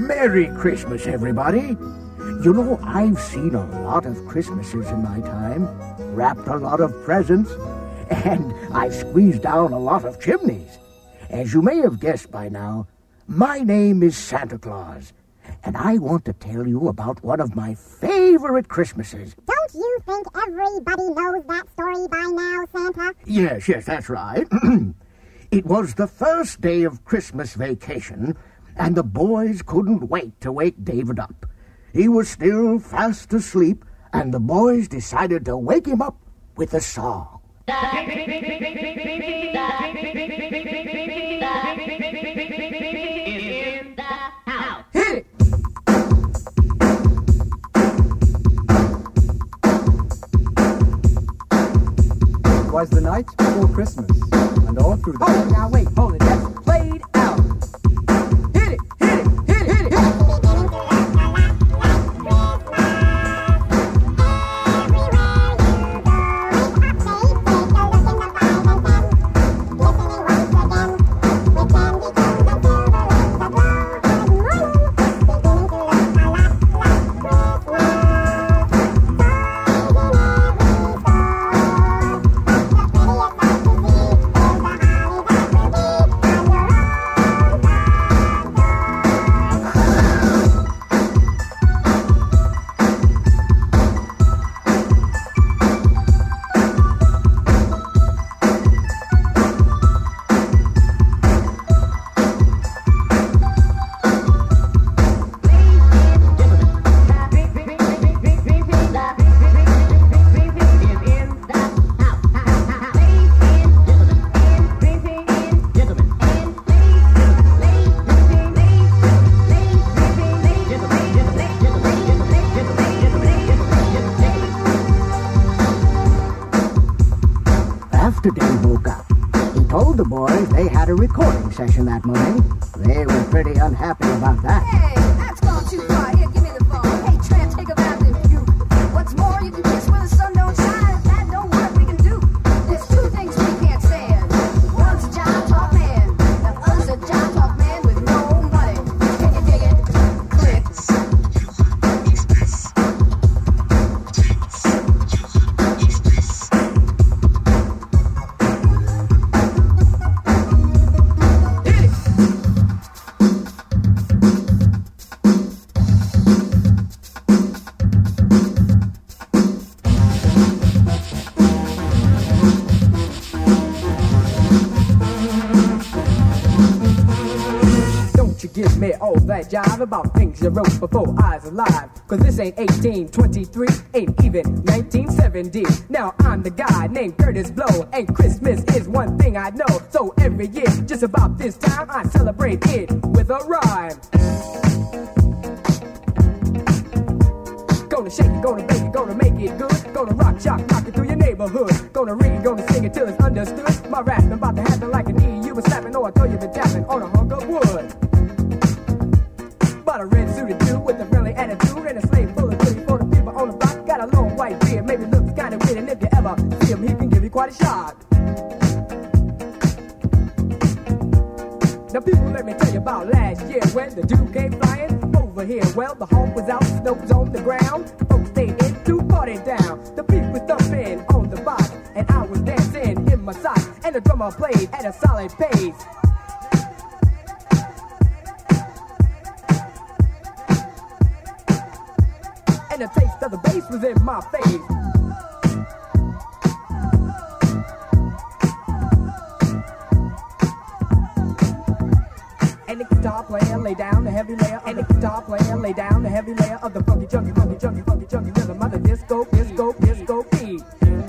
Merry Christmas, everybody. You know, I've seen a lot of Christmases in my time, wrapped a lot of presents, and I've squeezed down a lot of chimneys. As you may have guessed by now, my name is Santa Claus, and I want to tell you about one of my favorite Christmases. Don't you think everybody knows that story by now, Santa? Yes, that's right. It was the first day of Christmas vacation, and the boys couldn't wait to wake David up. He was still fast asleep, and the boys decided to wake him up with a song. Hit it! Was the night before Christmas, and all through the... Hold it now, wait, hold it. That's played out. Hit it, hit it, hit it, hit it. After Dave woke up, he told the boys they had a recording session that morning. They were pretty unhappy about that. Hey, that's gone too far. Here, give me the phone. Hey, tramp, take a bath if you. What's more, you can kiss when the sun don't shine. If that don't work, we can do. There's two things we can't stand. One's a job talk man. The other's a job talk man with no money. Can you dig it? Clicks. Give me all that jive about things you wrote before I was alive. Cause this ain't 1823, ain't even 1970. Now I'm the guy named Curtis Blow, and Christmas is one thing I know. So every year, just about this time, I celebrate it with a rhyme. Gonna shake it, gonna bake it, gonna make it good. Gonna rock, shock, knock it through your neighborhood. Gonna read, gonna sing it till it's understood. My rapping about to happen like a knee you was slapping, or I throw you been tapping on a hunk of wood. Bought a red suited dude with a friendly attitude and a slave full of goodies for the people on the block. Got a long white beard, maybe looks kinda weird, and if you ever see him, he can give you quite a shock. Now people, let me tell you about last year when the dude came flying over here. Well, the home was out, snow was on the ground. Folks stayed in to party down. The beat was thumping on the box, and I was dancing in my socks, and the drummer played at a solid pace. And the taste of the bass was in my face. And the guitar player lay down the heavy layer. And the guitar player lay down the heavy layer of the funky, chunky, funky, chunky, funky, chunky rhythm of the disco, disco, disco beat.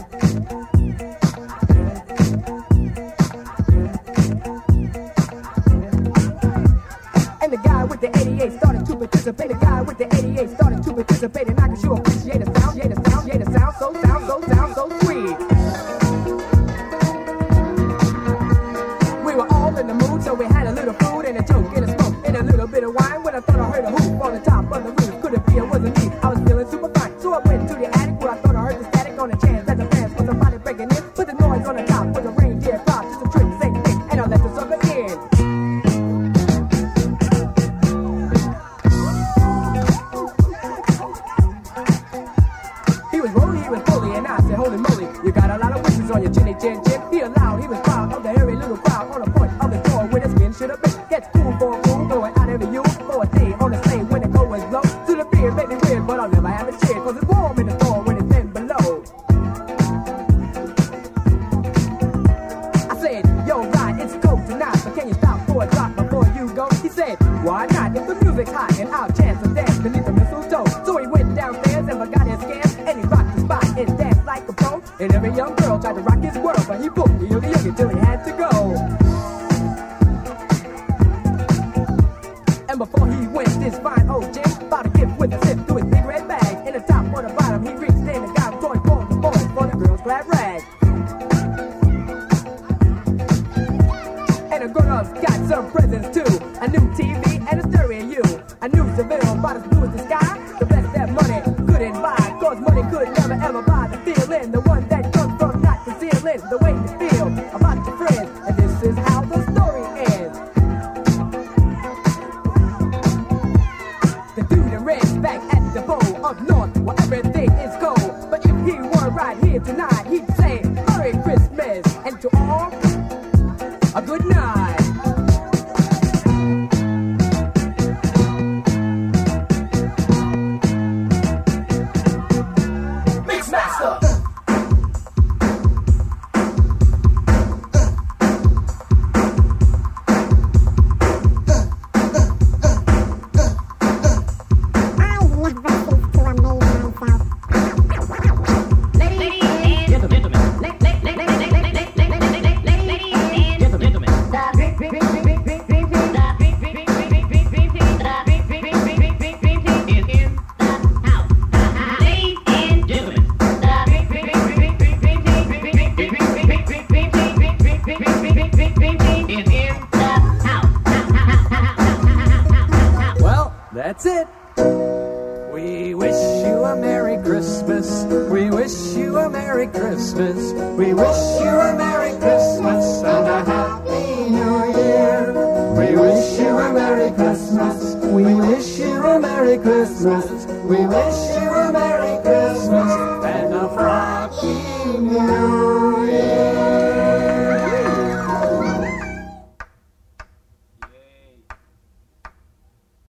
And the guy with the 88 started to participate. The guy with the 88 started to participate, and I can sure appreciate the sound, yeah, the sound, yeah, the sound, so sweet. We were all in the mood, so we had a little food and a joke and a smoke and a little bit of wine. When I thought I heard a hoop on the top of the roof, could it be it wasn't me? I was feeling super fine, so I went to the attic where I thought I heard the static on the chance that the fans was somebody breaking in. Put the noise on the top with a reindeer pop, just a trick, same thing, and I let the sucker in. music's hot and I'll chance to dance beneath the mistletoe. So he went downstairs and forgot his scams, and he rocked the spot and danced like a pro. And every young girl tried to rock his world, but he booked the oogie till he had to go. And before he went, this fine old Jim bought a gift with a zip to his big red bag. In the top or the bottom, he reached in and got a toy for the boy for the girl's glad rag. And the grown-ups got some presents too. A new TV and a stereo. A new Seville about as blue as the sky. The best that money couldn't buy, cause money could never ever buy the feeling. The one that comes from not concealing the way you feel about your friends. And this is how the story ends. The dude in red's back at the bowl up north where everything is cold. But if he were right here tonight, he'd say Merry Christmas, and to all a good night. That's it. We wish you a Merry Christmas. We wish you a Merry Christmas. We wish you a Merry Christmas and a Happy New Year. We wish you a Merry Christmas. We wish you a Merry Christmas. We wish you